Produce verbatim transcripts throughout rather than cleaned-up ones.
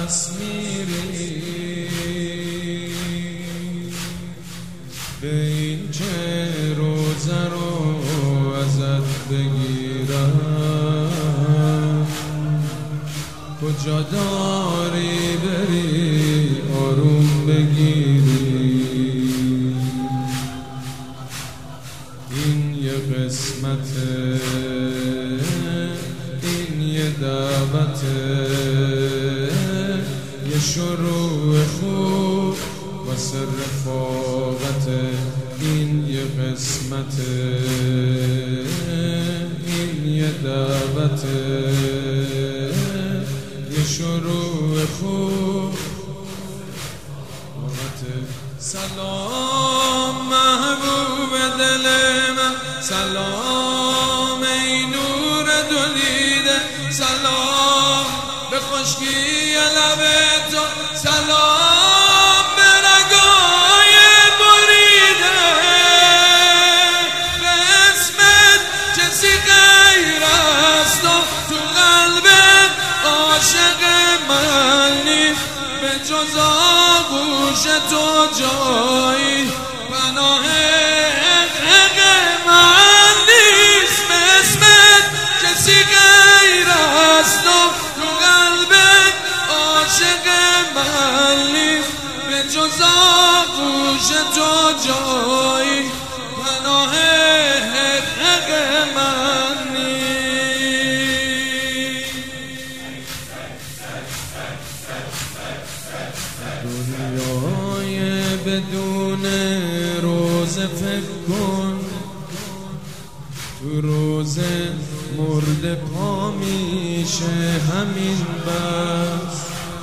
پس میری به این که روزه رو ازت بگیرم کجا داری بری آروم بگیری این یه قسمته این یه دعوته یه شروع خوب واسه رفاقته این یه قسمته این یه دعوته یه شروع خوب سلام محبوب دل من سلام ای نور دو دیده سلام به خشکی لب تو سلام به رگای بریده به اسمت کسی غیر از تو تو قلبت عاشق من نیست به جز آغوش تو جایی پناه حق من نیست به اسمت کسی غیر از تو تو قلبت عاشق من نیست به جز آغوش تو جایی پناه حق من نیست دنیای بدون روزه فکر کن تو روزه مرده پا میشه همین بس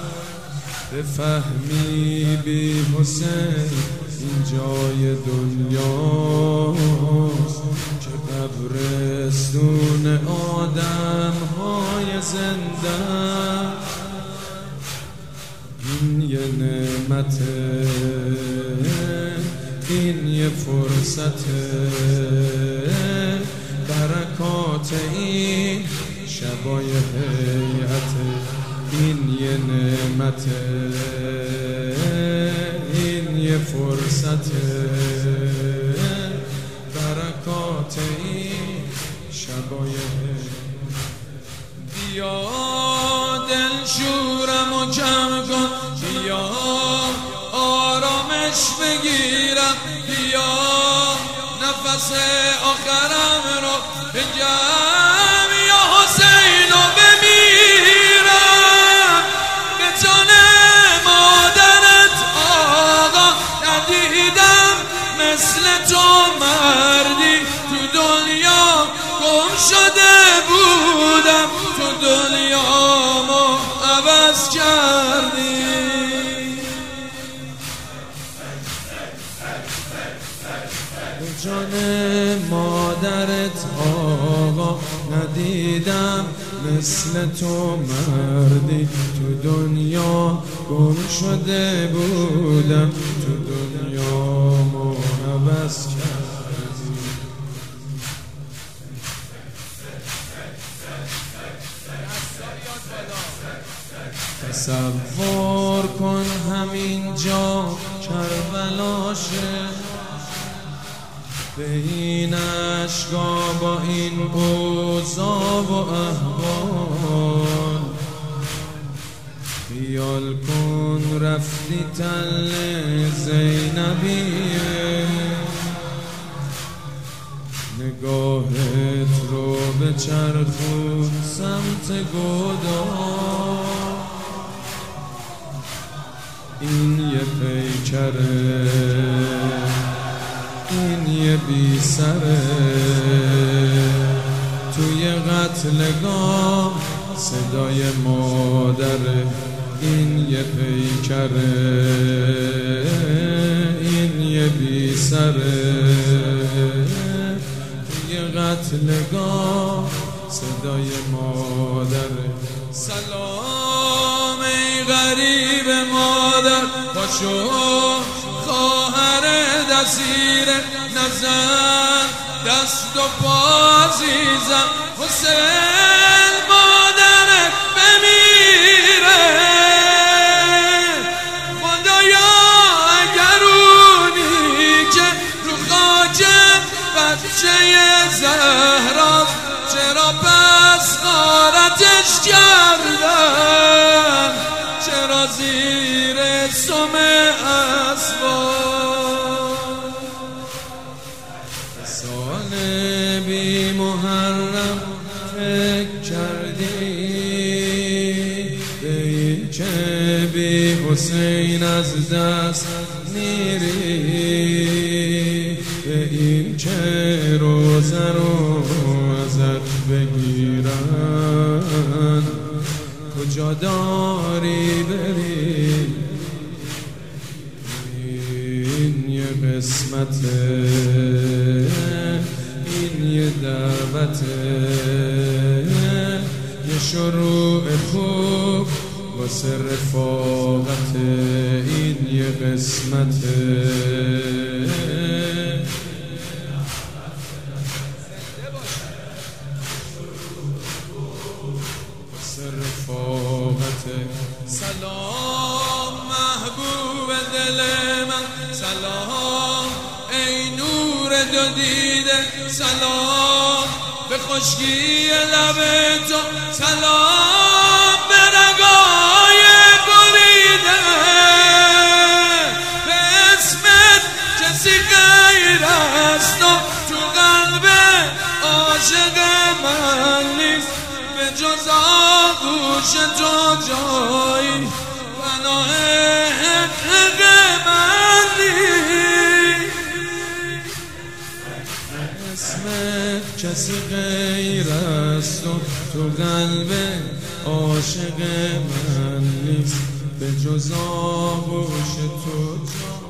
بفهمی بی حسین این جای دنیاست که قبرستون آدم های زنده این یه نعمته این یه فرصته برکات این شبای هیئته این یه نعمته این یه فرصته برکات این شبای هیئته بیا دل شورم و کم کن بیا آرامش بگیرم بیا نفس آخرم رو بگم یا حسین رو بمیرم به جان مادرت آقا ندیدم مثل تو مردی تو دنیا گم شده بودم تو دنیامو عوض کردی به جان مادرت آقا ندیدم مثل تو مردی تو دنیا گم شده بودم تو دنیامو عوض کردی تصور کن همینجا کربلاشه به این اشکا با این اوضاع و احوال خیال کن رفتی تل زینبیه نگاهت رو به چرخون سمت گودال این یه پیکره این یه بی سره توی قتلگاه صدای مادره این یه پیکره این یه بی سره توی قتلگاه صدای مادره سلام ای غریب مادر باشو خواهر دستیر نزن دست و پا عزیزم حسین مادرت بمیره زیر سم اسوار. سال بی محرم فکر کردی به این که بی حسین از دست میری، به این که روزه رو ازت بگیرن کجا داری بری. این یه قسمته، این یه دعوته، یه شروع خوب واسه رفاقته. این یه قسمته، رفاقته. سلام محبوب دل من، سلام ای نور دو دیده، سلام به خشکی لب تو، سلام به رگای بریده. به اسمت کسی غیر از تو تو قلب عاشق من نیست، به جز آغوش تو جایی پناه حق من نیست. اسمت کسی غیر از تو تو قلب عاشق من نیست، به جز آغوش تو جایی.